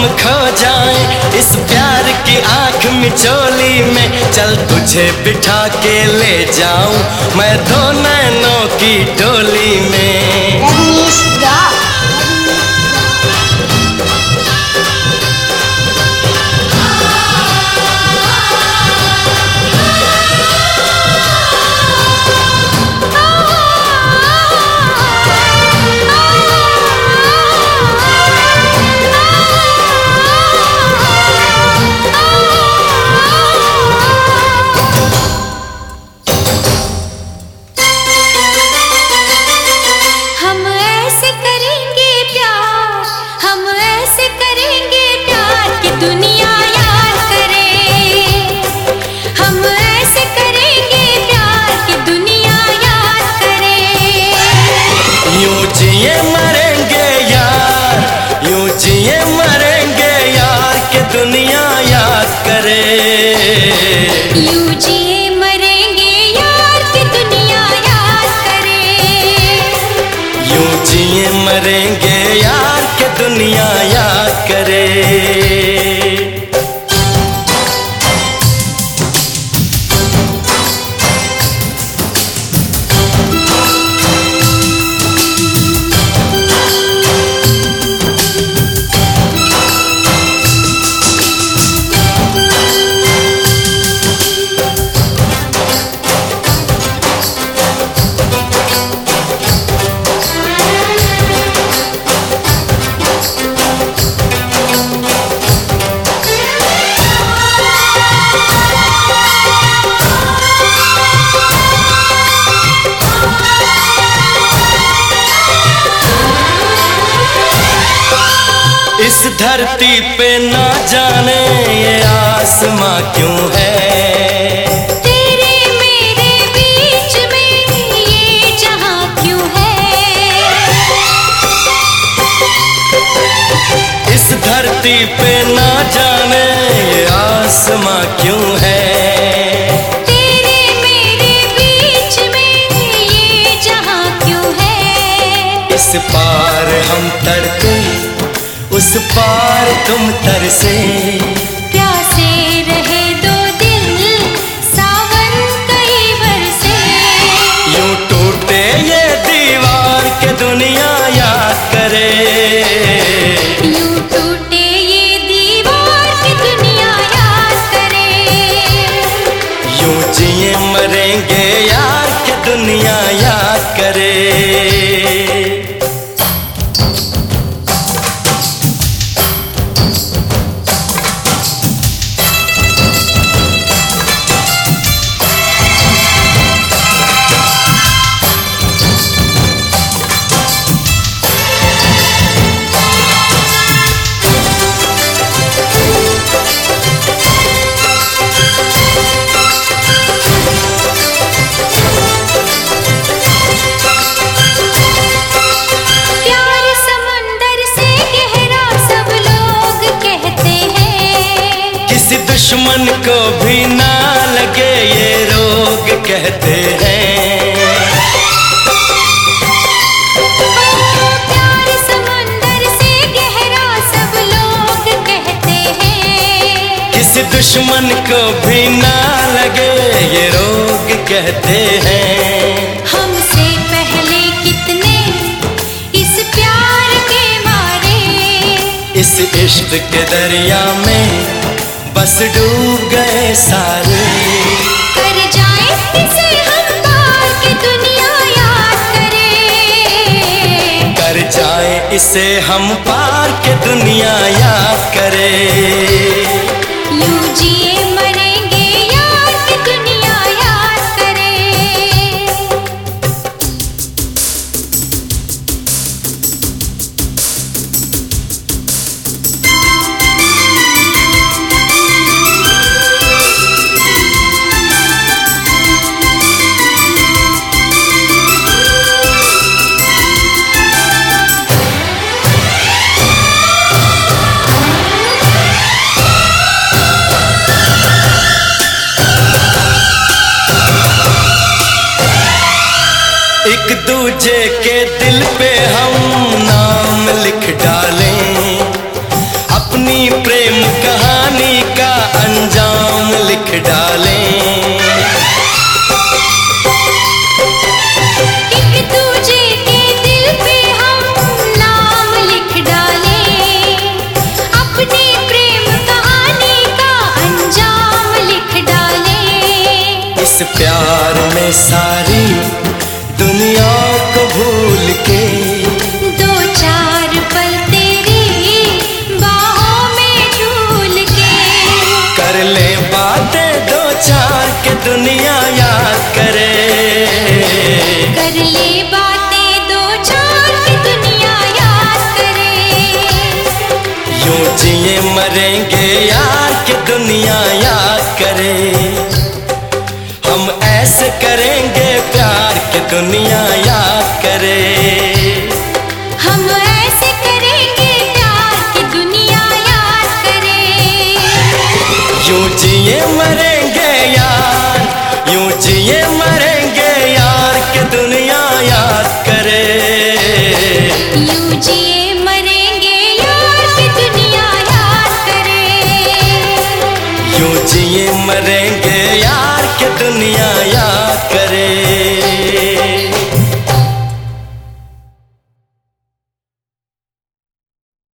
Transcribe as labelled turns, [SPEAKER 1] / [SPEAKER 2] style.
[SPEAKER 1] खो जाएं इस प्यार की आंख मिचोली में। चल तुझे बिठा के ले जाऊं मैं दो नैनों की डोली में। दुनिया याद करे यूं जिए मरेंगे यार कि दुनिया याद करे। यूं जिए मरेंगे यार कि दुनिया याद करे। इस धरती पे ना जाने ये आसमां क्यों है, तेरे मेरे बीच में ये जहां क्यों है। इस धरती पे ना जाने ये आसमां क्यों है, तेरे मेरे बीच में ये जहां क्यों है। इस पार हम तड़पे उस पार तुम तरसे, प्यासे रहे दो दिल सावन कई बरसे। यूं टूटे ये दीवार के दुनिया याद करे, यूं टूटे ये दीवार की दुनिया याद करे। यूं जिए मरेंगे यार के दुनिया याद करे। दुश्मन को भी ना लगे ये रोग कहते हैं, प्यार समंदर से गहरा सब लोग कहते हैं। किसी दुश्मन को भी ना लगे ये रोग कहते हैं। हमसे पहले कितने इस प्यार के मारे, इस इश्क के दरिया में बस डूब गए सारे। कर जाए इसे हम पार कि दुनिया याद करे, कर जाए इसे हम पार कि दुनिया याद करे। यूं जिए मरेंगे यार कि दुनिया याद करे। एक दूजे के दिल पे हम नाम लिख डालें, अपनी अपनी प्रेम कहानी का अंजाम लिख डालें।
[SPEAKER 2] एक दूजे के दिल पे हम नाम लिख डालें, अपनी प्रेम कहानी का अंजाम लिख डालें।
[SPEAKER 1] इस प्यार में सारी दुनिया को भूल के
[SPEAKER 2] दो चार पल तेरी बाहों में झूल के
[SPEAKER 1] कर ले बातें दो चार के दुनिया याद करे।
[SPEAKER 2] कर ले बातें दो चार की दुनिया याद करे।
[SPEAKER 1] यूं जिए मरेंगे यार के दुनिया याद करे। हम ऐसे करेंगे प्यार के दुनिया याद करे।
[SPEAKER 2] हम ऐसे करेंगे प्यार की दुनिया याद करे।
[SPEAKER 1] यूं जिए मरेंगे यार, यूं जिए मरेंगे यार के दुनिया याद करे।
[SPEAKER 2] यूं जिए मरेंगे यार की दुनिया याद करे।
[SPEAKER 1] यूं जिए मरेंगे यार के दुनिया याद